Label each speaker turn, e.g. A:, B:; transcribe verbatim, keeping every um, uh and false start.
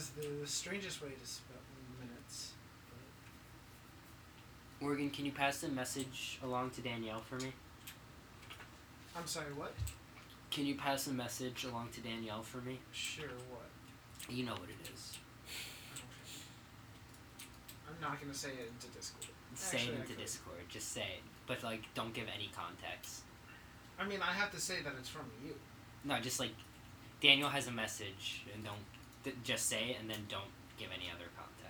A: is the strangest way to spell minutes.
B: But... Morgan, can you pass the message along to Danielle for me?
A: I'm sorry, what?
B: Can you pass the message along to Danielle for me?
A: Sure, what?
B: You know what it is.
A: I'm not gonna say it into Discord.
B: Say
A: Actually,
B: it into Discord. Just say it. But, like, don't give any context.
A: I mean, I have to say that it's from you.
B: No, just, like, Daniel has a message, and don't... Th- just say it, and then don't give any other context.